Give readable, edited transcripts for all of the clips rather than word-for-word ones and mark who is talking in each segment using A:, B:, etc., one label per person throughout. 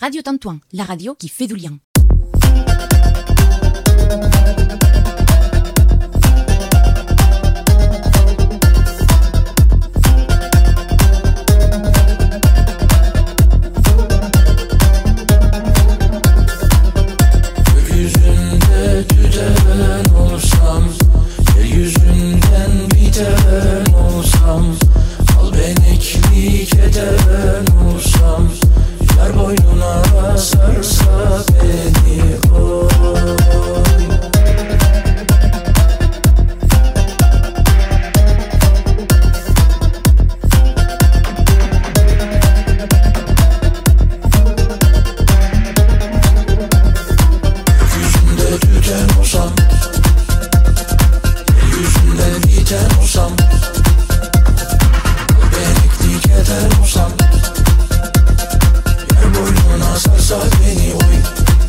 A: Radio Tintouin, la radio qui fait du lien.
B: Gökyüzünde tüten olsam, yeryüzünden biten olsam, albeneklik eden olsam, yar boynuna sarsa beni oy. Gökyüzünde tüten olsam, yeryüzünden biten olsam, albeneklik eden olsam, yar boynuna sarsa beni oy.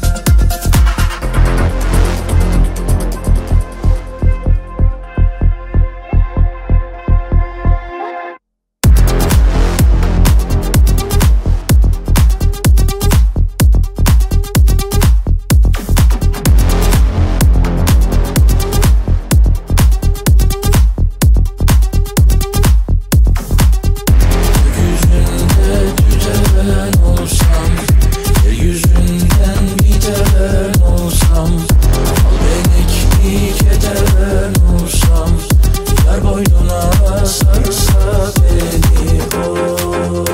B: Gökyüzünde tüten olsam, yeryüzünden biten olsam, albeneklik eden olsam, yar boynuna sarsa beni oy.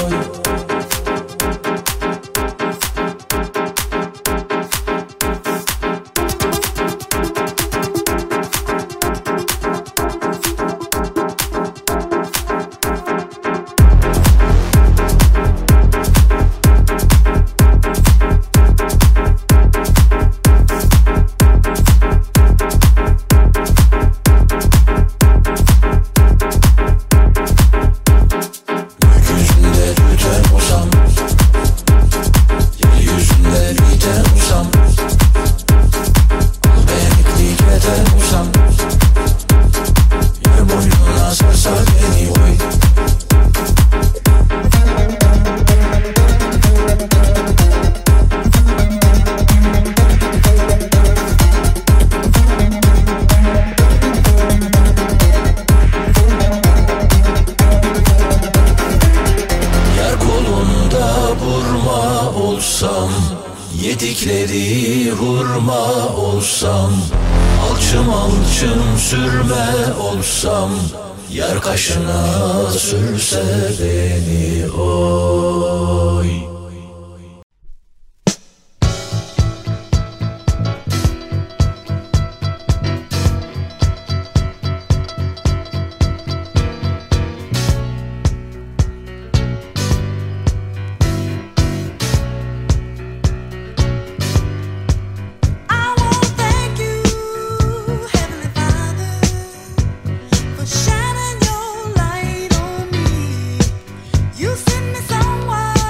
B: Gökyüzünde tüten olsam, yeryüzünde biten olsam, albeneklik eden olsam, yar boynuna sarsa beni oy. Yar kolunda burma olsam, yedikleri hurma olsam, alçım alçım sürme olsam, yar kaşına sürse beni oy.
C: I wanna thank you, Heavenly Father, for shining your light on me. You sent me someone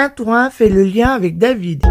D: Saint-Ouen fait le lien avec David.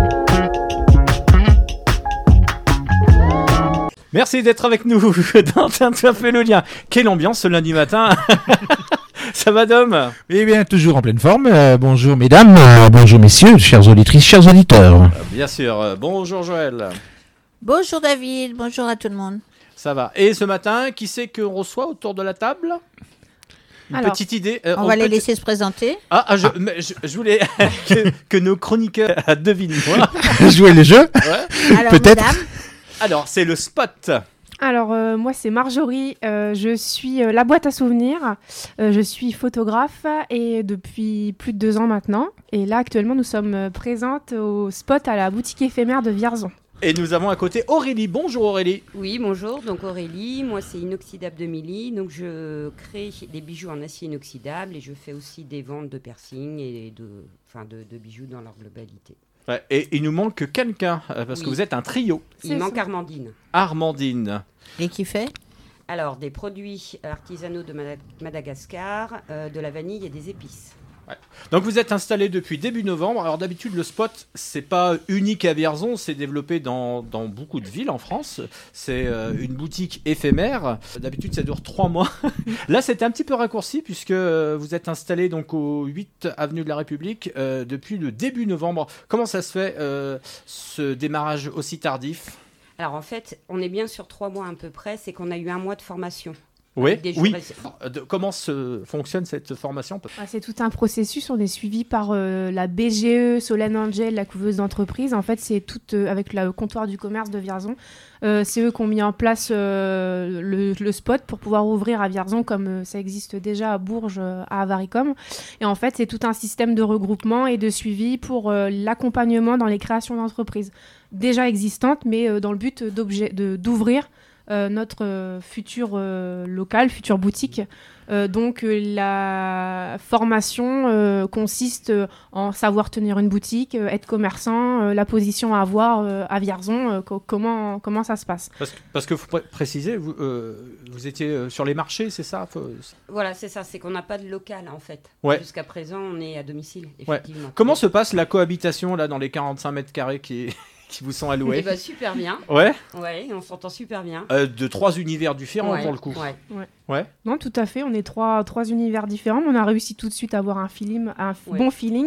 E: Merci d'être avec nous dans Saint-Ouen fait le lien. Quelle ambiance ce lundi matin. Ça va, Dom?
F: Eh bien, toujours en pleine forme. Bonjour mesdames, bonjour messieurs, chères auditrices, chers auditeurs.
E: Bien sûr. Bonjour Joël.
G: Bonjour David, bonjour à tout le monde.
E: Ça va. Et ce matin, qui c'est qu'on reçoit autour de la table? Une
H: Alors,
E: petite idée.
G: On va les laisser se présenter.
E: Je voulais que nos chroniqueurs devinent.
F: Jouer les jeux.
E: Ouais.
G: Alors,
F: Peut-être.
G: madame,
E: Alors, c'est le spot.
H: Alors, moi, c'est Marjorie. Je suis la boîte à souvenirs. Je suis photographe et depuis plus de 2 ans maintenant. Et là, actuellement, nous sommes présentes au spot à la boutique éphémère de Vierzon.
E: Et nous avons à côté Aurélie. Bonjour Aurélie.
I: Oui, bonjour. Donc Aurélie, moi c'est Inoxydable de Milly. Donc je crée des bijoux en acier inoxydable et je fais aussi des ventes de piercing et de bijoux dans leur globalité.
E: Ouais, et il nous manque quelqu'un parce que
I: Oui.
E: vous êtes un trio.
I: Il manque Armandine.
E: Armandine.
G: et qui fait
I: Alors des produits artisanaux de Madagascar, de la vanille et des épices.
E: Donc vous êtes installé depuis début novembre. Alors d'habitude le spot c'est pas unique à Vierzon, c'est développé dans beaucoup de villes en France. C'est une boutique éphémère. D'habitude ça dure 3 mois. Là c'était un petit peu raccourci puisque vous êtes installé donc au 8 avenue de la République depuis le début novembre. Comment ça se fait ce démarrage aussi tardif?
I: Alors en fait, on est bien sur 3 mois à peu près, c'est qu'on a eu 1 mois de formation.
E: Oui,
I: Avec des jours
E: oui.
I: réservés.
E: Comment fonctionne cette formation?
H: C'est tout un processus. On est suivi par la BGE, Solène Angel, la couveuse d'entreprise. En fait, c'est tout avec le comptoir du commerce de Vierzon. C'est eux qui ont mis en place le spot pour pouvoir ouvrir à Vierzon comme ça existe déjà à Bourges, à Avaricom. Et en fait, c'est tout un système de regroupement et de suivi pour l'accompagnement dans les créations d'entreprises déjà existantes, mais dans le but d'ouvrir notre futur local, future boutique. Donc la formation consiste en savoir tenir une boutique, être commerçant, la position à avoir à Vierzon, comment ça se passe.
E: Parce que faut préciser, vous étiez sur les marchés, c'est ça?
I: Voilà, c'est ça, c'est qu'on n'a pas de local en fait.
E: Ouais.
I: Jusqu'à présent, on est à domicile,
E: Ouais.
I: effectivement.
E: Comment se passe la cohabitation là dans les 45 mètres carrés qui vous sont alloués?
I: Eh ben, super bien.
E: Ouais.
I: Ouais, on s'entend super bien.
E: De 3 univers différents
I: Ouais,
E: pour le coup.
I: ouais.
E: Ouais.
H: Non, tout à fait. On est trois univers différents. On a réussi tout de suite à avoir un bon feeling,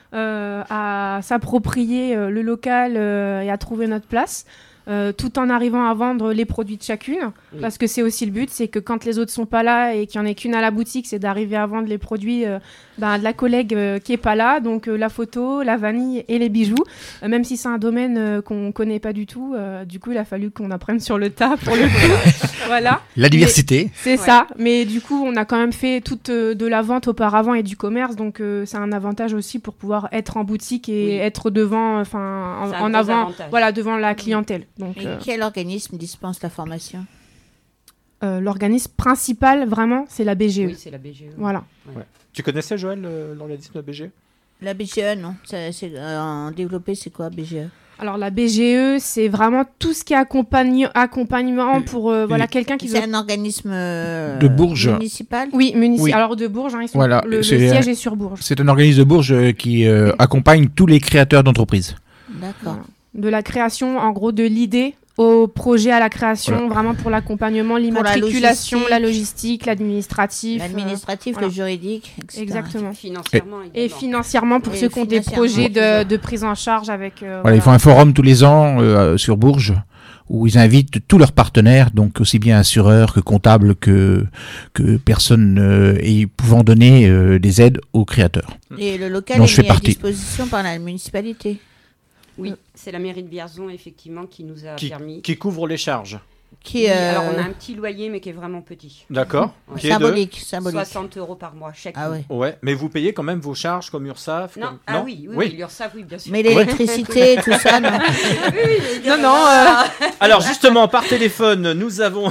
H: à s'approprier le local et à trouver notre place. Tout en arrivant à vendre les produits de chacune,
I: Oui.
H: parce que c'est aussi le but, c'est que quand les autres sont pas là et qu'il y en ait qu'une à la boutique, c'est d'arriver à vendre les produits de la collègue qui est pas là, donc la photo, la vanille et les bijoux, même si c'est un domaine qu'on connaît pas du tout, du coup il a fallu qu'on apprenne sur le tas pour le voilà.
F: La diversité.
H: C'est ça, mais du coup on a quand même fait toute de la vente auparavant et du commerce, donc c'est un avantage aussi pour pouvoir être en boutique et
I: Oui.
H: être devant,
I: C'est un
H: en
I: gros
H: avant,
I: avantage.
H: voilà, devant la clientèle. Donc,
G: Et quel organisme dispense la formation?
H: l'organisme principal, vraiment, c'est la BGE.
I: Oui, c'est la BGE.
H: Voilà.
E: Tu connaissais Joël l'organisme BG?
G: La BGE, non. C'est en développé, c'est quoi BGE?
H: Alors la BGE, c'est vraiment tout ce qui est accompagnement pour quelqu'un qui
G: C'est
H: veut...
G: un organisme
F: De Bourges.
G: municipal?
H: Oui,
F: Oui.
H: Alors de Bourges, ils sont...
F: Voilà,
H: le
F: c'est-
H: siège est sur Bourges.
F: C'est un organisme de Bourges qui accompagne tous les créateurs d'entreprises.
G: D'accord.
H: Voilà. De la création, en gros, de l'idée au projet à la création, vraiment pour l'accompagnement, l'immatriculation, la logistique, l'administratif.
G: L'administratif,
H: voilà.
G: le juridique, etc.
H: Exactement.
I: Financièrement,
H: Et
I: également.
H: financièrement, pour
G: Et
H: ceux qui ont des
G: financièrement,
H: projets
G: toujours.
H: de prise en charge avec...
F: Voilà, ils font un forum tous les ans sur Bourges où ils invitent tous leurs partenaires, donc aussi bien assureurs que comptables que personnes et pouvant donner des aides aux créateurs.
G: Et le local
F: dont je
G: est
F: fais
G: mis à
F: partie.
G: disposition par la municipalité.
I: Oui, c'est la mairie de Vierzon, effectivement, qui nous a permis.
E: Qui couvre les charges.
I: Oui, alors, on a un petit loyer, mais qui est vraiment petit.
E: D'accord.
I: Ouais.
E: Qui est de-
G: Symbolique.
I: 60 € par mois, chaque
G: Ah
I: mois.
G: ouais.
E: Ouais, mais vous payez quand même vos charges comme URSAF
I: Non,
E: comme...
I: oui, l'URSSAF, oui, bien sûr.
G: Mais l'électricité, tout ça, non.
H: Non,
E: Alors justement, par téléphone, nous avons...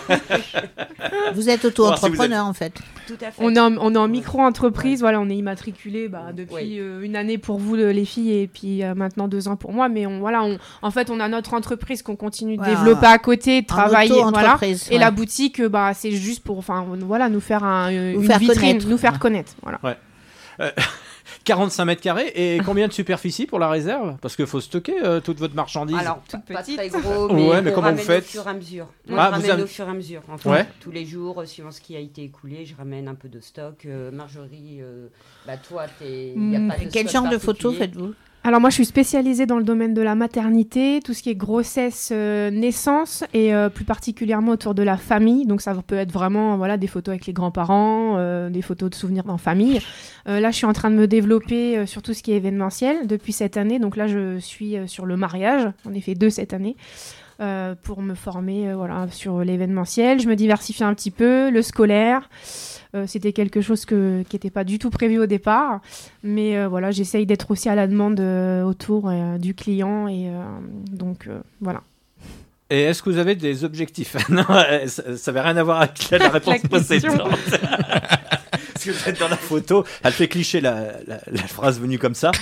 G: Vous êtes auto-entrepreneur, en fait.
I: Tout à fait.
H: on est en micro-entreprise, voilà, on est immatriculé depuis
I: Oui.
H: une année pour vous les filles et puis maintenant 2 ans pour moi, mais en fait on a notre entreprise qu'on continue de
G: Ouais,
H: développer à côté, de travailler, voilà.
G: auto-entreprise,
H: Et
G: ouais.
H: la boutique, c'est juste pour, nous faire
G: Vous
H: une
G: faire
H: vitrine,
G: connaître.
H: nous faire connaître, voilà.
E: 45 mètres carrés et combien de superficie pour la réserve? Parce qu'il faut stocker toute votre marchandise.
I: Alors,
H: toute
I: pas
H: petite.
I: très gros,
E: Ouais, mais
I: on
E: comment vous
I: ramène
E: faites?
I: au fur et à mesure.
E: Ah,
I: On
E: vous
I: ramène
E: avez-
I: au fur et à mesure. Enfin,
E: Ouais.
I: tous les jours, suivant ce qui a été écoulé, je ramène un peu de stock. Marjorie, toi, il n'y a pas de
G: Quel
I: stock
G: genre de photos
I: particulier.
G: faites-vous?
H: Alors moi je suis spécialisée dans le domaine de la maternité, tout ce qui est grossesse, naissance et plus particulièrement autour de la famille. Donc ça peut être vraiment voilà, des photos avec les grands-parents, des photos de souvenirs en famille. Là je suis en train de me développer sur tout ce qui est événementiel depuis cette année. Donc là je suis sur le mariage, j'en ai fait 2 cette année. Pour me former voilà, sur l'événementiel. Je me diversifie un petit peu, le scolaire. C'était quelque chose qui n'était pas du tout prévu au départ. Mais voilà, j'essaye d'être aussi à la demande autour du client. Et donc voilà.
E: Et est-ce que vous avez des objectifs? Non, ça n'avait rien à voir avec la réponse
H: La question.
E: précédente. Parce que vous êtes dans la photo, elle fait cliché la phrase venue comme ça.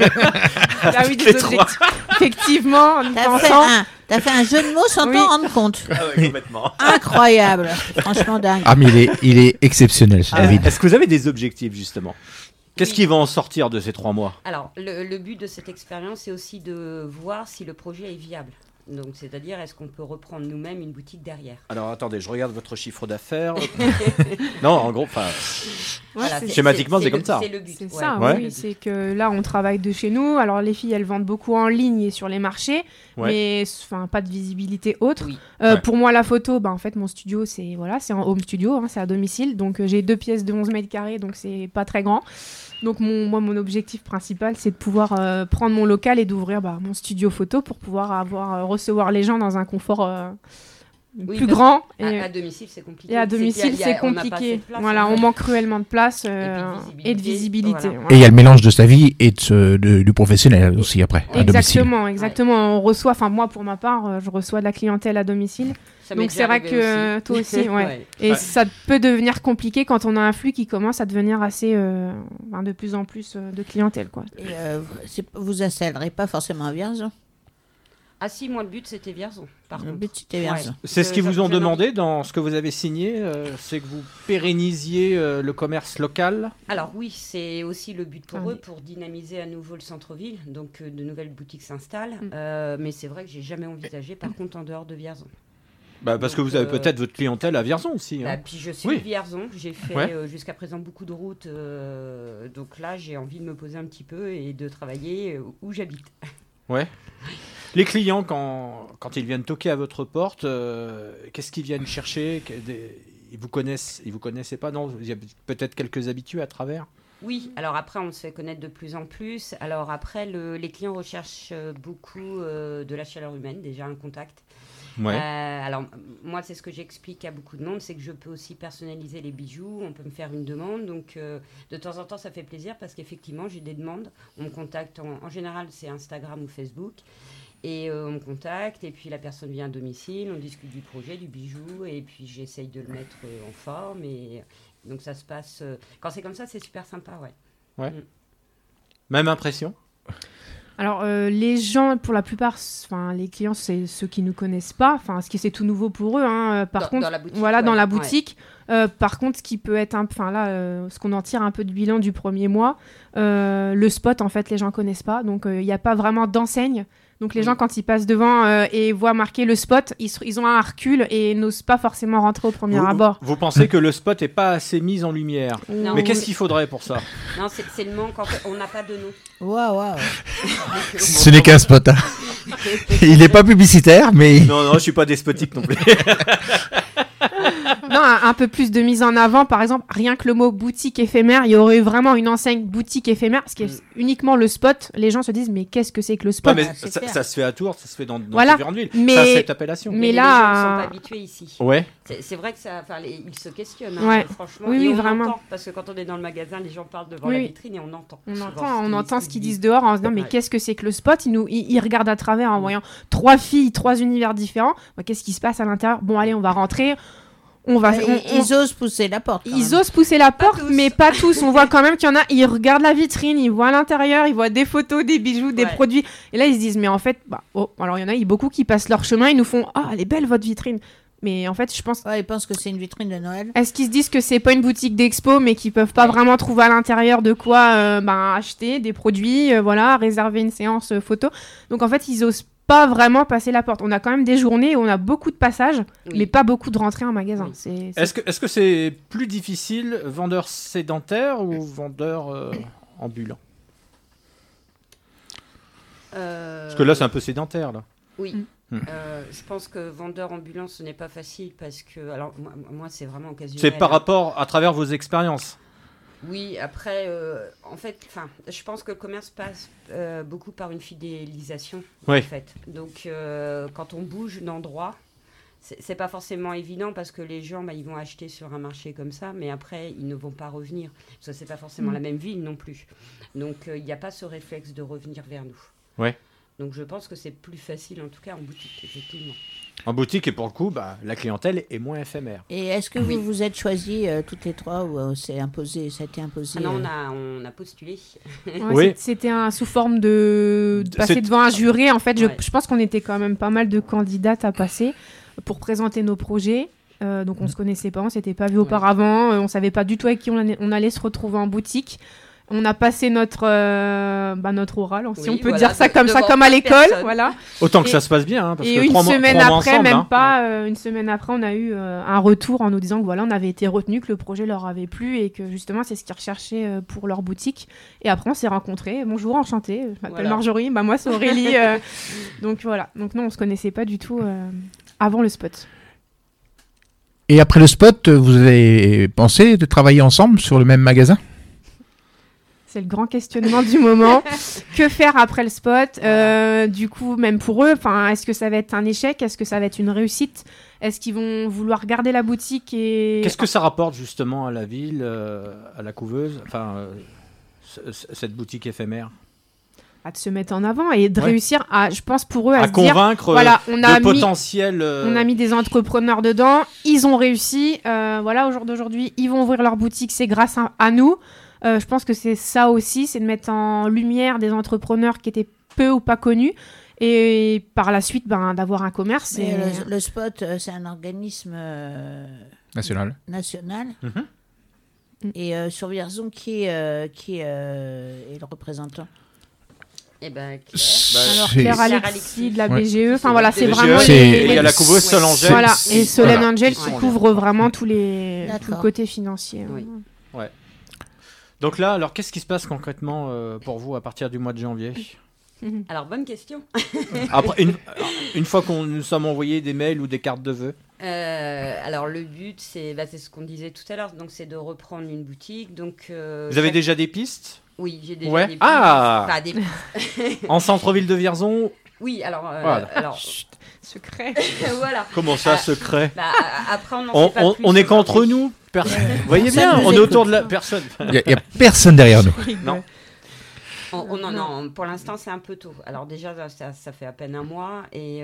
H: Ah oui,
E: Toutes
H: des
E: les trois.
H: objectifs. Effectivement, en y pensant.
G: T'as fait un jeu de mots sans
H: Oui.
G: t'en rendre compte.
E: Ah ouais, complètement.
G: Incroyable. Franchement dingue.
F: Ah, mais il est exceptionnel, ce David.
E: Est-ce que vous avez des objectifs justement? Qu'est-ce qui va en sortir de ces 3 mois?
I: Alors, le but de cette expérience, c'est aussi de voir si le projet est viable. Donc, c'est-à-dire, est-ce qu'on peut reprendre nous-mêmes une boutique derrière?
E: Alors attendez, je regarde votre chiffre d'affaires. Non, en gros, enfin,
I: Voilà,
E: schématiquement, c'est comme ça.
I: C'est le but.
H: C'est
I: ouais.
H: ça,
E: Ouais.
H: oui. C'est que là, on travaille de chez nous. Alors, les filles, elles vendent beaucoup en ligne et sur les marchés,
E: Ouais.
H: mais enfin, pas de visibilité autre.
I: Oui.
E: Ouais.
H: Pour moi, la photo, en fait, mon studio, c'est en home studio, hein, c'est à domicile. Donc, j'ai 2 pièces de 11 mètres carrés, donc c'est pas très grand. Donc, mon objectif principal, c'est de pouvoir prendre mon local et d'ouvrir mon studio photo pour pouvoir recevoir les gens dans un confort
I: Oui,
H: plus
I: parce
H: grand.
I: À domicile, c'est compliqué.
H: Et à domicile, c'est
I: on n'a pas assez
H: compliqué.
I: de place,
H: Voilà,
I: en fait.
H: on manque cruellement de place
I: puis
H: et de visibilité.
I: voilà.
H: Voilà.
F: Et il y a le mélange de sa vie et du professionnel aussi après, à domicile.
H: Exactement. On reçoit, enfin moi pour ma part, je reçois de la clientèle à domicile.
I: Ça m'est
H: Donc
I: déjà
H: c'est vrai
I: arrivé
H: que
I: aussi.
H: toi aussi, ouais.
I: Ouais.
H: Et
E: Ouais.
H: ça peut devenir compliqué quand on a un flux qui commence à devenir assez, de plus en plus de clientèle, quoi.
G: Et, vous installerez pas forcément à Vierzon.
I: Ah si, moi, le but, c'était Vierzon, par
G: Le
I: contre.
G: but c'était Vierzon.
E: c'est ce qu'ils vous ont
I: je
E: demandé dans ce que vous avez signé, c'est que vous pérennisiez le commerce local.
I: Alors oui, c'est aussi le but pour
H: Ah
I: eux,
H: oui.
I: pour dynamiser à nouveau le centre-ville. Donc de nouvelles boutiques s'installent. Mais c'est vrai que j'ai jamais envisagé, par contre, en dehors de Vierzon.
E: Parce que
I: Donc,
E: vous avez peut-être votre clientèle à Vierzon aussi.
I: Bah,
E: Hein.
I: puis je suis
E: Oui.
I: de Vierzon, j'ai fait
E: Ouais.
I: jusqu'à présent beaucoup de routes. Donc là, j'ai envie de me poser un petit peu et de travailler où j'habite.
E: Ouais. Les clients, quand ils viennent toquer à votre porte, qu'est-ce qu'ils viennent chercher? Ils vous connaissaient pas? Non, il y a peut-être quelques habitués à travers.
I: Oui, alors après, on se fait connaître de plus en plus. Alors après, les clients recherchent beaucoup de la chaleur humaine, déjà un contact.
E: Ouais.
I: Alors, moi, c'est ce que j'explique à beaucoup de monde, c'est que je peux aussi personnaliser les bijoux, on peut me faire une demande. Donc, de temps en temps, ça fait plaisir parce qu'effectivement, j'ai des demandes. On me contacte, en général, c'est Instagram ou Facebook. Et on me contacte, et puis la personne vient à domicile, on discute du projet, du bijou, et puis j'essaye de le mettre en forme. Et donc, ça se passe... quand c'est comme ça, c'est super sympa, ouais.
E: Même impression?
H: Alors les gens, pour la plupart, les clients, c'est ceux qui nous connaissent pas. Enfin, ce qui c'est tout nouveau pour eux. Hein. Par contre,
I: dans la boutique,
H: voilà, dans
I: ouais,
H: la
I: ouais.
H: boutique. Par contre, ce qui peut être, ce qu'on en tire un peu de bilan du premier mois, le spot, en fait, les gens connaissent pas. Donc, il n'y a pas vraiment d'enseigne. Donc, les gens, quand ils passent devant et voient marquer le spot, ils ont un recul et n'osent pas forcément rentrer au premier abord.
E: Vous pensez que le spot est pas assez mis en lumière?
I: Non,
E: Mais qu'est-ce qu'il faudrait pour ça?
I: Non, c'est le manque, en fait, on n'a pas de nom.
G: Waouh.
F: Ce n'est qu'un spot. Hein. Il n'est pas publicitaire, mais...
E: Non, je suis pas despotique non plus.
H: Non, un peu plus de mise en avant. Par exemple, rien que le mot boutique éphémère, il y aurait eu vraiment une enseigne boutique éphémère, parce que uniquement le spot, les gens se disent mais qu'est-ce que c'est que le spot?
E: Non, mais
G: c'est
E: ça,
G: clair.
E: ça se fait à Tours, ça se fait dans
H: Voilà.
E: différentes villes.
H: Mais-
E: Ça, cette appellation.
H: mais
I: les
H: là,
I: gens ne sont pas habitués ici.
E: Ouais.
I: C'est vrai que ça, ils se questionnent,
H: Ouais.
I: franchement.
H: Oui,
I: et
H: oui,
I: on
H: vraiment.
I: entend, parce que quand on est dans le magasin, les gens parlent devant
H: Oui,
I: la
H: oui.
I: vitrine et on entend.
H: On
I: souvent
H: entend ce qu'ils
I: disent.
H: disent dehors en se disant mais
I: Ouais.
H: qu'est-ce que c'est que le spot? Ils regardent à travers en voyant 3 filles, 3 univers différents. Qu'est-ce qui se passe à l'intérieur? Bon, allez, on va rentrer.
G: Ils osent pousser la porte. quand
H: Ils
G: même.
H: osent pousser la porte,
I: tous.
H: mais pas tous. On voit quand même qu'il y en a, ils regardent la vitrine, ils voient à l'intérieur, ils voient des photos, des bijoux, des
I: Ouais.
H: produits. Et là, ils se disent, mais en fait, alors il y en a beaucoup qui passent leur chemin, ils nous font, ah, elle est belle votre vitrine. Mais en fait, je pense.
G: Ouais, ils pensent que c'est une vitrine de Noël.
H: Est-ce qu'ils se disent que c'est pas une boutique d'expo, mais qu'ils peuvent pas vraiment trouver à l'intérieur de quoi acheter des produits, voilà, réserver une séance photo. Donc en fait, ils osent pas vraiment passer la porte. On a quand même des journées où on a beaucoup de passages, mais pas beaucoup de rentrées en magasin.
I: Oui.
E: Est-ce que c'est plus difficile, vendeur sédentaire ou vendeur ambulant ? Parce que là, c'est un peu sédentaire, là.
I: Oui. Je pense que vendeur ambulant, ce n'est pas facile parce que... Alors, moi c'est vraiment occasionnel.
E: C'est par rapport, à travers vos expériences.
I: Oui, après, en fait, je pense que le commerce passe beaucoup par une fidélisation,
E: Oui.
I: en fait. Donc, quand on bouge d'endroit, c'est pas forcément évident parce que les gens, ils vont acheter sur un marché comme ça, mais après, ils ne vont pas revenir. Parce que c'est pas forcément la même ville non plus. Donc, il n'y a pas ce réflexe de revenir vers nous.
E: Ouais.
I: Donc, je pense que c'est plus facile, en tout cas, en boutique, effectivement.
E: En boutique, et pour le coup, la clientèle est moins éphémère.
G: Et est-ce que vous vous êtes choisis toutes les trois ou ça a été imposé
I: Ah non, on a postulé.
H: Ouais,
E: Oui.
H: C'était sous forme de passer devant un jury. En fait,
I: Ouais.
H: je pense qu'on était quand même pas mal de candidates à passer pour présenter nos projets. Donc on se connaissait pas, on s'était pas vu auparavant, on savait pas du tout avec qui on allait se retrouver en boutique. On a passé notre oral, si
I: Oui,
H: on peut
I: voilà,
H: dire ça comme
I: devant
H: à
I: plein de
H: l'école,
I: personnes.
H: voilà.
E: Autant que
H: Et-
E: ça se passe bien, hein, parce
H: Et
E: que
H: une
E: 3 mois,
H: semaine
E: 3 mois
H: après,
E: ensemble,
H: même
E: hein.
H: pas, une semaine après, on a eu un retour en nous disant que voilà, on avait été retenus, que le projet leur avait plu et que justement c'est ce qu'ils recherchaient pour leur boutique. Et après, on s'est rencontrés. Bonjour, enchantée. Je m'appelle
I: Voilà.
H: Marjorie. Moi, c'est Aurélie. Donc voilà. Donc non, on se connaissait pas du tout avant le spot.
F: Et après le spot, vous avez pensé de travailler ensemble sur le même magasin ?
H: C'est le grand questionnement du moment. Que faire après le spot ? Du coup, même pour eux, est-ce que ça va être un échec ? Est-ce que ça va être une réussite ? Est-ce qu'ils vont vouloir garder la boutique et...
E: Qu'est-ce que ça rapporte justement à la ville, à la couveuse, cette boutique éphémère ?
H: de se mettre en avant et de
E: Ouais.
H: réussir à, je pense pour eux, à
E: À
H: se dire...
E: convaincre
H: Voilà, on a
E: de
H: mis-
E: potentiels...
H: On a mis des entrepreneurs dedans, ils ont réussi. Voilà, au jour d'aujourd'hui, ils vont ouvrir leur boutique, c'est grâce à nous. Je pense que c'est ça aussi, c'est de mettre en lumière des entrepreneurs qui étaient peu ou pas connus. Et par la suite, d'avoir un commerce.
G: Mais
H: et-
G: le spot, c'est un organisme
F: National.
G: national.
E: Mhm.
G: Et sur Vierzon, qui est le représentant?
I: Eh ben,
H: Alors
F: C'est-
H: Claire
I: Claire
H: Alexis de la
F: Ouais.
H: BGE, enfin voilà, c'est
E: BGE,
H: vraiment
F: c'est-
E: et il y a la couveuse Sol Angel.
H: Voilà,
E: qui-
H: et Solène
E: voilà,
H: Angel
E: qui
H: qui
E: sont
H: couvre vraiment tout le
G: D'accord.
H: côté financier.
I: Oui.
E: Donc là, alors qu'est-ce qui se passe concrètement pour vous à partir du mois de janvier ?
I: Alors, bonne question.
E: Après, une fois qu'on nous sommes envoyé des mails ou des cartes de vœux.
I: Alors, le but, c'est ce qu'on disait tout à l'heure, donc c'est de reprendre une boutique. Donc,
E: Vous avez déjà des pistes ?
I: Oui, j'ai déjà
E: Ouais.
I: des pistes.
E: Ah
I: Enfin, des-
E: En centre-ville de Vierzon ?
I: Oui, alors...
E: Voilà.
I: alors
H: Secret.
I: voilà.
E: Comment ça, secret ?
I: Après, on n'en sait pas plus
E: On est qu'entre
I: aujourd'hui.
E: nous. Vous voyez
G: Personne
E: bien,
G: nous
E: on est
G: écoute.
E: autour de la personne.
F: Il n'y a personne derrière nous.
E: Non.
I: Non, pour l'instant, c'est un peu tôt. Alors déjà, ça fait à peine un mois et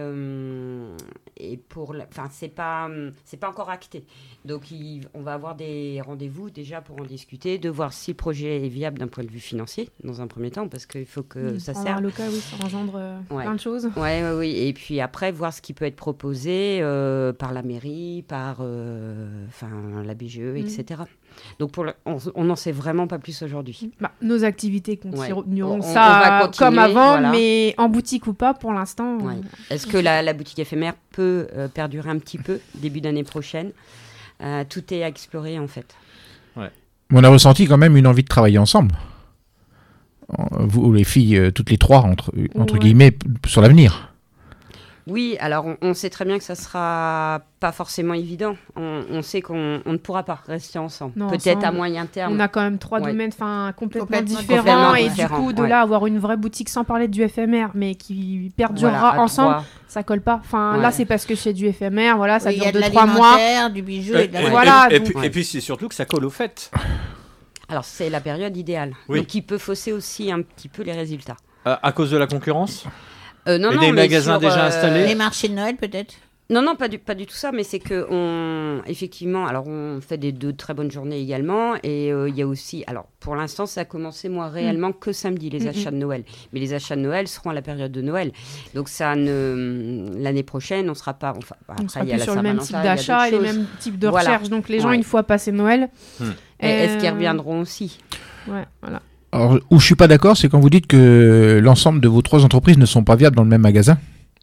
I: c'est pas encore acté. Donc, on va avoir des rendez-vous déjà pour en discuter, de voir si le projet est viable d'un point de vue financier, dans un premier temps, parce qu'il faut que ça serve.
H: Le cas, oui, ça engendre
I: Ouais.
H: plein de choses.
I: Oui. Et puis après, voir ce qui peut être proposé par la mairie, par la BGE, etc. Donc, on n'en sait vraiment pas plus aujourd'hui.
H: Nos activités continueront
I: On
H: ça
I: va continuer,
H: comme avant,
I: voilà.
H: mais en boutique ou pas, pour l'instant.
I: Ouais. Est-ce que la boutique éphémère peut perdurer un petit peu début d'année prochaine? Tout est à explorer en fait.
F: On a ressenti quand même une envie de travailler ensemble. Vous, les filles, toutes les trois, entre
H: Ouais.
F: guillemets, sur l'avenir.
I: Oui, alors on sait très bien que ça sera pas forcément évident. On sait qu'on ne pourra pas rester ensemble.
H: Non,
I: Peut-être à
H: ensemble.
I: moyen terme.
H: On a quand même 3
I: Ouais.
H: domaines complètement
G: Complètement
H: différents. Et
I: différents,
H: du coup, de
I: ouais.
H: là, avoir une vraie boutique sans parler du FMR, mais qui perdurera
I: Voilà, à
H: ensemble,
I: trois.
H: ça colle pas. Enfin,
I: Ouais.
H: là, c'est parce que c'est du FMR, voilà, ça
G: Oui, il y
H: dure
G: a de
H: 2-3 mois.
G: l'alimentaire, du bijou et de la...
H: Voilà,
E: et,
H: donc-
E: puis, et puis c'est surtout que ça colle aux fêtes.
I: Alors c'est la période idéale.
E: Oui.
I: Donc il peut fausser aussi un petit peu les résultats.
E: À cause de la concurrence
I: Non,
E: Et des
I: mais
E: magasins
I: sur,
E: déjà installés
G: Les marchés de Noël, peut-être?
I: Non, pas du tout ça, mais c'est que effectivement, alors on fait de très bonnes journées également, et il y a aussi, alors pour l'instant, ça a commencé moi réellement que samedi les achats de Noël, mais les achats de Noël seront à la période de Noël, donc l'année prochaine, on sera pas, enfin
H: On
I: après
H: sera
I: il y a
H: plus
I: la
H: sur le même
I: Saint-Valentin,
H: type
I: il y a
H: d'achat et
I: d'autres
H: les
I: choses.
H: mêmes types de
I: Voilà.
H: recherche. Donc les gens,
I: Ouais.
H: une fois passé Noël.
I: Et est-ce qu'ils reviendront aussi?
H: Ouais, voilà.
F: Alors, où je suis pas d'accord, c'est quand vous dites que l'ensemble de vos 3 entreprises ne sont pas viables dans le même magasin.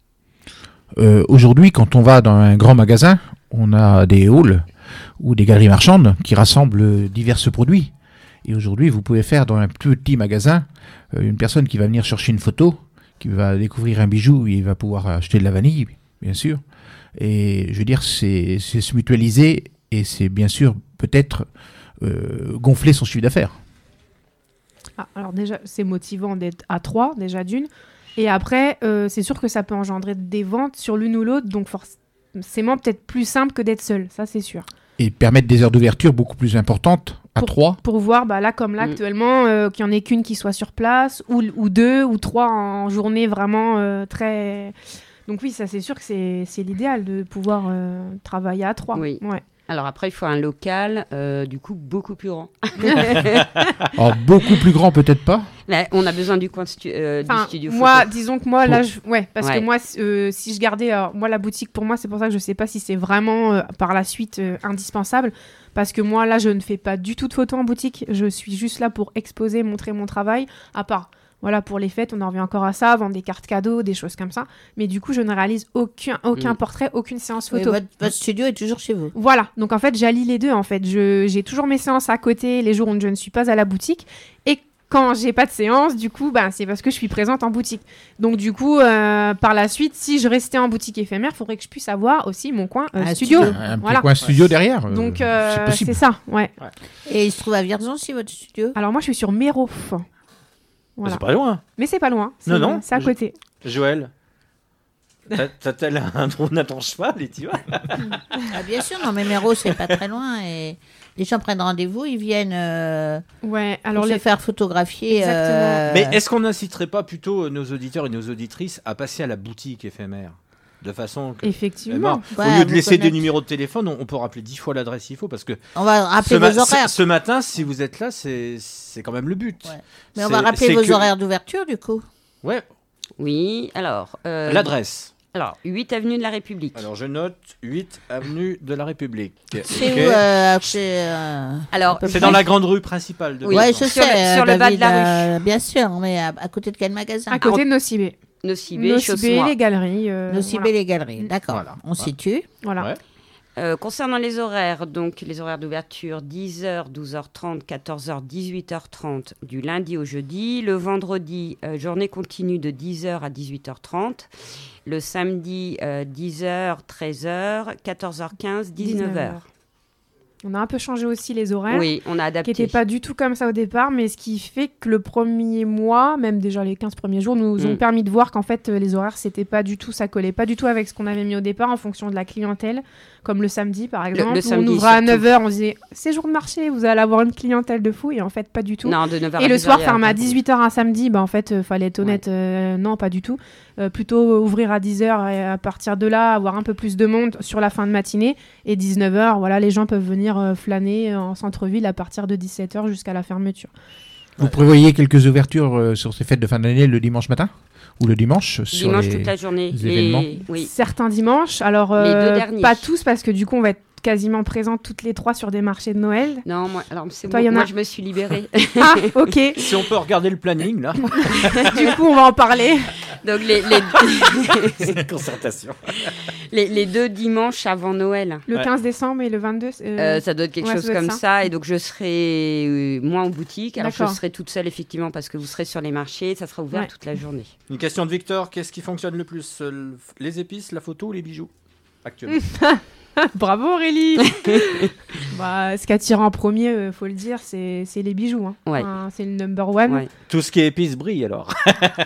F: Aujourd'hui, quand on va dans un grand magasin, on a des halls ou des galeries marchandes qui rassemblent divers produits. Et aujourd'hui, vous pouvez faire dans un plus petit magasin une personne qui va venir chercher une photo, qui va découvrir un bijou, il va pouvoir acheter de la vanille, bien sûr. Et je veux dire, c'est se mutualiser et c'est bien sûr peut-être gonfler son chiffre d'affaires.
H: Ah, alors déjà, c'est motivant d'être à 3, déjà d'une. Et après, c'est sûr que ça peut engendrer des ventes sur l'une ou l'autre, donc forcément peut-être plus simple que d'être seul, ça c'est sûr.
F: Et permettre des heures d'ouverture beaucoup plus importantes à 3.
H: Pour voir, là comme là actuellement, qu'il n'y en ait qu'une qui soit sur place, ou 2 ou 3 en journée vraiment très... Donc oui, ça c'est sûr que c'est l'idéal de pouvoir travailler à 3.
I: Oui.
H: Ouais.
I: Alors après, il faut un local, du coup, beaucoup plus grand.
F: Alors, beaucoup plus grand, peut-être pas.
I: Là, on a besoin du coin du studio photo.
H: Moi, disons que moi, là, parce
I: Ouais.
H: que moi, si je gardais, moi, la boutique, pour moi, c'est pour ça que je sais pas si c'est vraiment par la suite indispensable. Parce que moi, là, je ne fais pas du tout de photos en boutique. Je suis juste là pour exposer, montrer mon travail. À part, voilà, pour les fêtes, on en revient encore à ça, vendre des cartes cadeaux, des choses comme ça. Mais du coup, je ne réalise aucun portrait, aucune séance
G: Oui,
H: photo.
G: votre studio est toujours chez vous.
H: Voilà, donc en fait, j'allie les deux. En fait, j'ai toujours mes séances à côté les jours où je ne suis pas à la boutique. Et quand j'ai pas de séance, du coup, c'est parce que je suis présente en boutique. Donc du coup, par la suite, si je restais en boutique éphémère, il faudrait que je puisse avoir aussi mon coin studio.
F: Un petit coin studio derrière.
H: Donc
F: c'est possible.
H: c'est ça, ouais.
G: Et il se trouve à Vierzon aussi, votre studio?
H: Alors moi, je suis sur Méro. Voilà.
E: C'est pas loin.
H: Mais c'est pas loin.
E: Non.
H: C'est à côté.
E: Joël, t'as-t-elle un drone à ton cheval et tu vas?
G: Ah, bien sûr, non, mais Méro, c'est pas très loin. Et les gens prennent rendez-vous, ils viennent
H: Ouais, alors
G: se faire photographier.
H: Exactement.
E: Mais est-ce qu'on n'inciterait pas plutôt nos auditeurs et nos auditrices à passer à la boutique éphémère? De façon que,
H: Effectivement.
E: au lieu de laisser des numéros de téléphone, on peut rappeler 10 fois l'adresse s'il faut, parce que
G: On va rappeler vos horaires.
E: ce matin, si vous êtes là, c'est quand même le but.
G: Ouais. Mais on va rappeler vos horaires d'ouverture, du coup.
E: Ouais.
I: Oui, alors...
E: L'adresse.
I: Alors, 8 avenue de la République.
E: Alors, je note 8 avenue de la République.
G: C'est
E: Ok.
G: où
I: Alors,
E: C'est dans la grande rue principale de
I: Oui.
G: Ouais,
E: Vierzon.
G: je
I: Sur
G: sais.
I: le bas de
G: David,
I: la rue.
G: bien sûr, mais à côté de quel magasin?
H: À côté de Nocibé.
I: Nocibé,
H: Nocibé, les galeries.
G: Nocibé, les galeries. D'accord,
E: Voilà.
G: on situe.
H: Voilà.
E: Ouais.
I: Concernant les horaires, donc les horaires d'ouverture, 10h, 12h30, 14h, 18h30 du lundi au jeudi. Le vendredi, journée continue de 10h à 18h30. Le samedi, 10h, 13h, 14h15, 19h.
H: On a un peu changé aussi les horaires.
I: Oui, on a
H: Qui
I: adapté.
H: n'était pas du tout comme ça au départ, mais ce qui fait que le premier mois, même déjà les 15 premiers jours, nous ont permis de voir qu'en fait les horaires, c'était pas du tout, ça collait pas du tout avec ce qu'on avait mis au départ en fonction de la clientèle, comme le samedi par exemple, où
I: samedi,
H: on ouvrait à
I: surtout.
H: 9h, on disait c'est jour de marché, vous allez avoir une clientèle de fou, et en fait pas du tout.
I: Non, de 9h
H: Et
I: à
H: le
I: 10h,
H: soir,
I: il y a
H: ferme à
I: un peu.
H: 18h un samedi, en fait, fallait être honnête, non, pas du tout. Plutôt ouvrir à 10h et à partir de là, avoir un peu plus de monde sur la fin de matinée. Et 19h, voilà, les gens peuvent venir flâner en centre-ville à partir de 17h jusqu'à la fermeture.
F: Vous prévoyez quelques ouvertures sur ces fêtes de fin d'année le dimanche matin? Ou le dimanche sur
I: Dimanche
F: les...
I: toute la journée.
F: les événements.
I: Oui.
H: Certains dimanches, alors
I: Les deux derniers.
H: pas tous, parce que du coup, on va être quasiment présents toutes les trois sur des marchés de Noël.
I: Non, moi, alors c'est
H: Toi,
I: bon,
H: y en
I: moi
H: a-
I: je me suis libérée.
H: Ah, ok.
E: Si on peut regarder le planning, là.
H: Du coup, on va en parler.
I: Donc
E: C'est une concertation.
I: les deux dimanches avant Noël.
H: Le
E: Ouais.
H: 15 décembre et le 22.
I: Ça doit être quelque
H: ouais,
I: chose
H: ça doit être
I: comme
H: ça.
I: ça. Et donc, je serai moi en boutique. Alors, je
H: D'accord.
I: serai toute seule, effectivement, parce que vous serez sur les marchés. Ça sera ouvert
H: Ouais.
I: toute la journée.
E: Une question de Victor, qu'est-ce qui fonctionne le plus? Les épices, la photo ou les bijoux? Actuellement.
H: Bravo Aurélie. Ce qui attire en premier, faut le dire, c'est les bijoux. Hein.
I: Ouais.
H: Enfin, c'est le number one.
I: Ouais.
E: Tout ce qui est épices brille alors.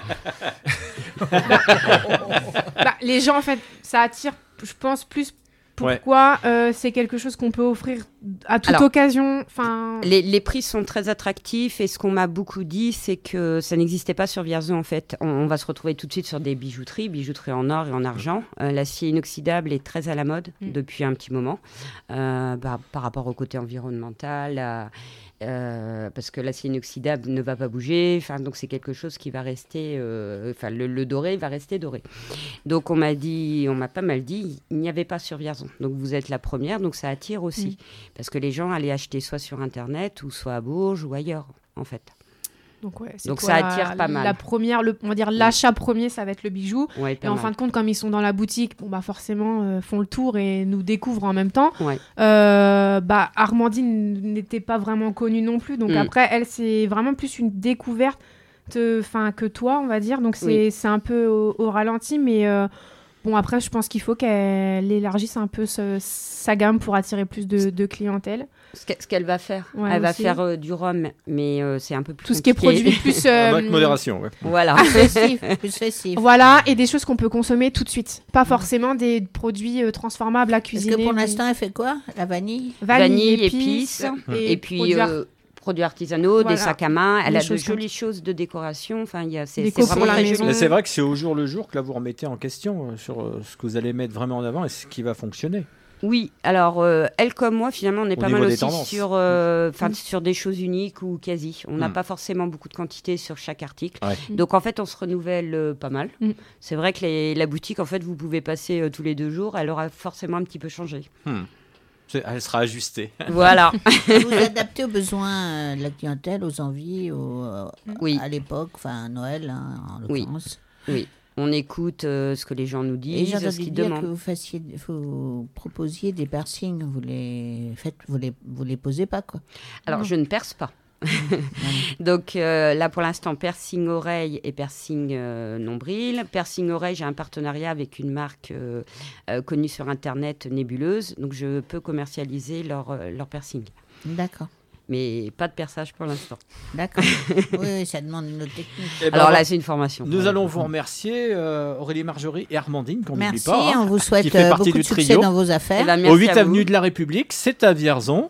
H: Les gens, en fait, ça attire, je pense, plus Pourquoi c'est quelque chose qu'on peut offrir à toute
I: Alors,
H: occasion. Enfin,
I: Les prix sont très attractifs et ce qu'on m'a beaucoup dit, c'est que ça n'existait pas sur Vierzon en fait. On va se retrouver tout de suite sur des bijouteries en or et en argent. L'acier inoxydable est très à la mode depuis un petit moment par rapport au côté environnemental. Parce que l'acier inoxydable ne va pas bouger, donc c'est quelque chose qui va rester, le doré va rester doré. Donc on m'a pas mal dit, il n'y avait pas sur Vierzon. Donc vous êtes la première, donc ça attire aussi, parce que les gens allaient acheter soit sur internet ou soit à Bourges ou ailleurs en fait.
H: Donc
I: ça attire pas mal.
H: La première, on va dire l'achat premier, ça va être le bijou.
I: Ouais,
H: et en fin de compte, comme ils sont dans la boutique, forcément font le tour et nous découvrent en même temps.
I: Ouais.
H: Armandine n'était pas vraiment connue non plus. Donc après, elle, c'est vraiment plus une découverte que toi, on va dire. Donc c'est un peu au ralenti, mais après, je pense qu'il faut qu'elle élargisse un peu sa gamme pour attirer plus de clientèle.
I: Ce qu'elle va faire, elle va faire du rhum, mais c'est un peu plus
H: tout ce qui est produit plus
E: avec modération. Ouais.
I: Voilà,
G: plus festif.
H: Voilà, et des choses qu'on peut consommer tout de suite, pas forcément des produits transformables à cuisiner.
G: Parce que pour l'instant, elle fait quoi? La vanille,
I: épices, et puis produits artisanaux, des sacs à main. Elle a de jolies choses de décoration. C'est vraiment
H: la
I: très
H: maison.
I: joli.
E: C'est vrai que c'est au jour le jour que là vous remettez en question sur ce que vous allez mettre vraiment en avant et ce qui va fonctionner.
I: Oui, alors elle comme moi, finalement, on est pas mal aussi
E: tendances.
I: sur des choses uniques ou quasi. On n'a pas forcément beaucoup de quantité sur chaque article.
E: Ouais.
I: Donc en fait, on se renouvelle pas mal. C'est vrai que la boutique, en fait, vous pouvez passer tous les 2 jours, elle aura forcément un petit peu changé.
E: Elle sera ajustée.
I: Voilà.
G: vous adaptez aux besoins de la clientèle, aux envies, à l'époque, à Noël, en l'occurrence.
I: Oui. On écoute ce que les gens nous disent, ce qu'ils demandent.
G: Que vous proposiez des piercings, vous les posez pas, quoi.
I: Alors, je ne perce pas. Donc là, pour l'instant, piercing oreille et piercing nombril. Piercing oreille, j'ai un partenariat avec une marque connue sur Internet, Nébuleuse. Donc, je peux commercialiser leur piercing.
G: D'accord.
I: Mais pas de perçage pour l'instant.
G: D'accord. Oui, ça demande une autre technique.
I: Alors là, c'est une formation.
E: Nous allons vous remercier, Aurélie, Marjorie et Armandine, qu'on n'oublie pas.
G: Merci, on vous souhaite
E: qui fait partie
G: beaucoup
E: du
G: de succès
E: trio.
G: dans vos affaires.
I: Merci
E: au 8
I: à vous.
E: avenue de la République, c'est à Vierzon.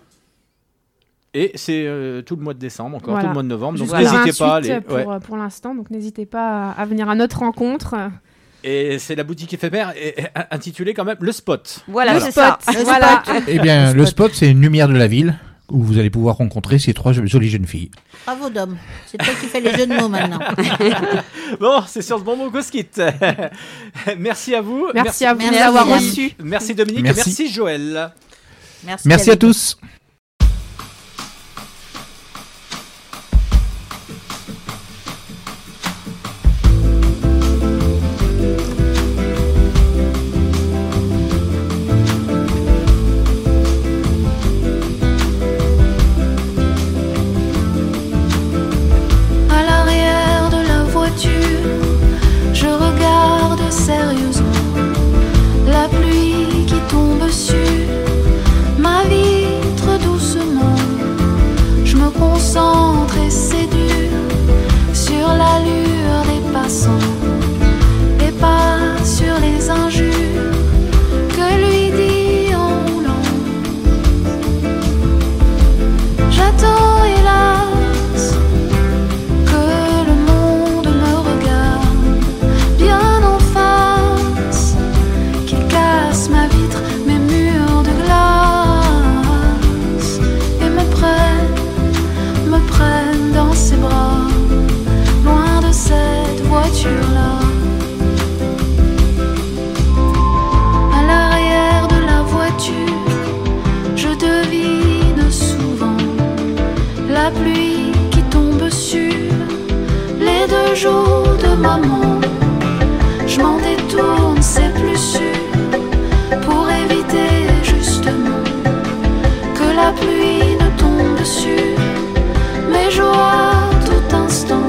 E: Et c'est tout le mois de décembre, encore tout le mois de novembre. Donc n'hésitez pas à aller.
H: Pour l'instant, donc n'hésitez pas à venir à notre rencontre.
E: Et c'est la boutique éphémère intitulée quand même Le Spot.
I: Voilà. C'est ça.
H: Voilà.
F: Eh bien, le spot, c'est une lumière de la ville où vous allez pouvoir rencontrer ces 3 jolies jeunes filles.
G: Bravo, Dom. C'est toi qui fais les jeux de mots maintenant.
E: Bon, c'est sur ce bon mot qu'on se quitte. Merci à vous.
H: Merci à vous de nous avoir reçus.
E: Merci Dominique.
F: Merci.
E: Et merci Joël.
F: Merci à tous.
C: À l'arrière de la voiture, je regarde sérieusement la pluie qui tombe sur ma vitre doucement. Je me concentre et c'est dur sur l'allure des passants et pas sur les injures que lui dit en roulant. J'attends hélas que le monde me regarde bien en face, qu'il casse ma vitre, mes murs de glace et me prenne dans ses bras, loin de cette voiture-là. À l'arrière de la voiture, je devine souvent la pluie qui tombe sur les 2 jours de maman. Je m'en détourne, c'est plus sûr, pour éviter justement que la pluie ne tombe sur mes joies tout instant.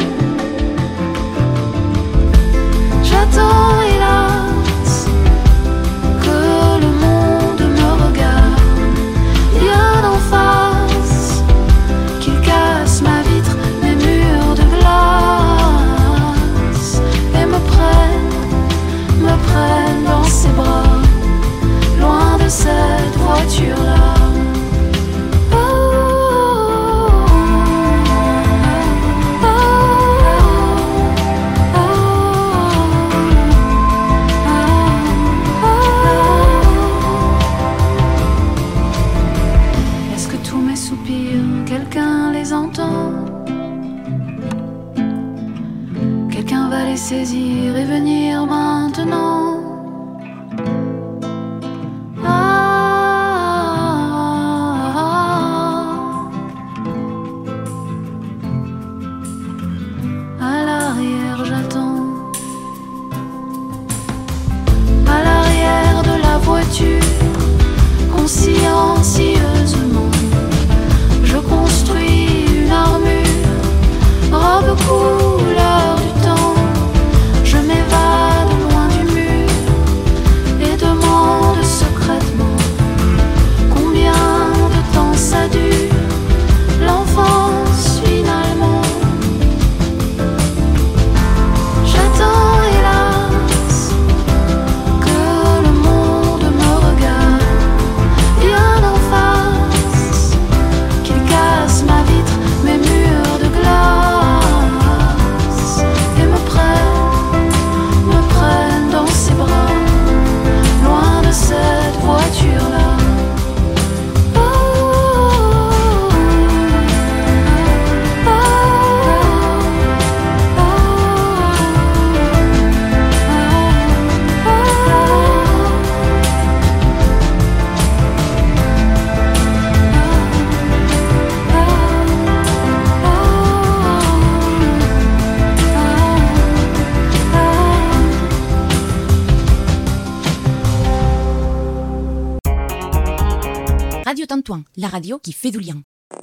C: J'attends hélas que le monde me regarde bien en face, qu'il casse ma vitre, mes murs de glace et respirent, quelqu'un les entend. Quelqu'un va les saisir et venir maintenant. À l'arrière, j'attends. À l'arrière de la voiture, consciencieusement, je construis une armure, robe couleur du temps. Je m'évade loin du mur et demande secrètement combien de temps ça dure, l'enfance finalement. J'attends hélas que le monde me regarde bien en face, qu'il casse ma vitre, mes murs de glace et me prenne dans ses bras, loin de cette voiture-là.
A: Radio Tintouin, la radio qui fait du lien.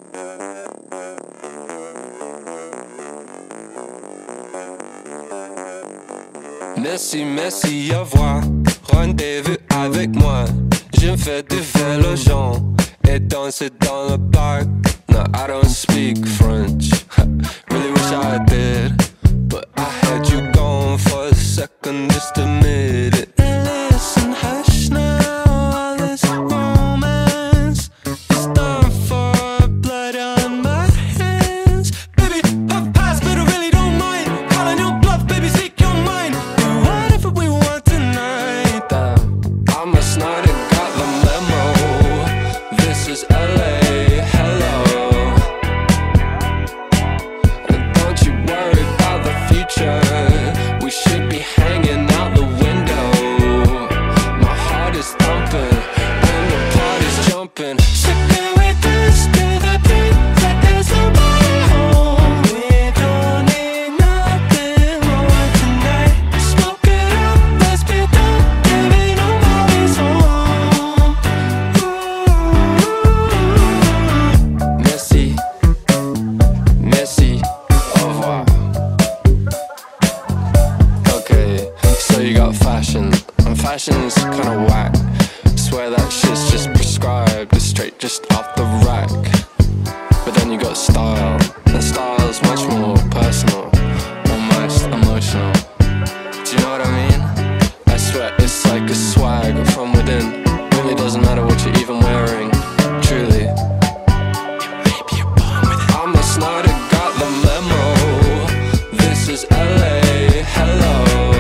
J: Merci, merci, au revoir. Rendez-vous avec moi. Je me fais du vélo jaune et danser dans le parc. No, I don't speak French. Really wish I did, but I had you gone for a second, just admit it. Listen, hush now, all this romance is done for blood on my hands. Baby, I've passed, but I really don't mind. Calling your bluff, baby, speak your mind. Do whatever we want tonight. Damn, I must not have got the memo. This is LA, hello. Don't you worry about the future. We should be hanging out the window. My heart is thumping and the party's jumping. So can we dance to the beat that there's nobody home? We don't need nothing more tonight. Smoke it up, let's be done. Baby, nobody's home. Merci, merci, au revoir. Okay, so you got fashion, and fashion's kinda whack. Swear that shit's just prescribed, it's straight just off the rack. But then you got style, and style's much more personal, almost emotional. Do you know what I mean? I swear it's like a swag from within. Really doesn't matter what you're even wearing, truly. I must not have got the memo. This is LA, hello.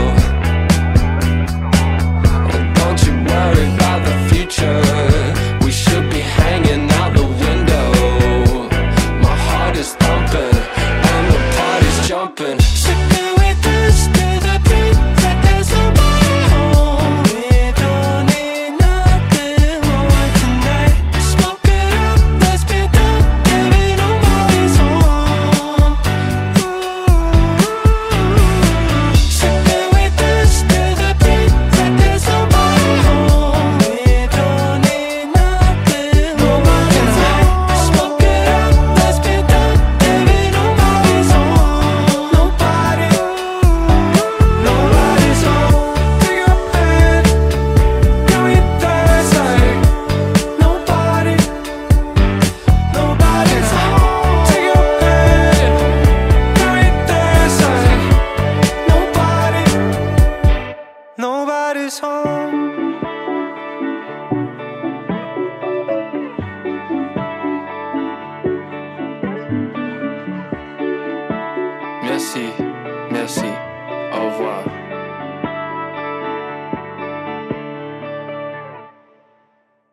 J: Don't you worry about the future. We should be hanging out the window. My heart is thumping and the party's jumping. So can we dance to the beat that there's nobody home? We don't need nothing more tonight. Smoke it up, let's be done. Baby, nobody's home. So can we dance to the beat that there's nobody home? We don't need nothing more tonight. Smoke it up, let's be done. Baby, nobody's home. Nobody's home. Take your hand, can we dance like nobody's home? Take your hand, can we dance like nobody's home? Merci, merci, au revoir.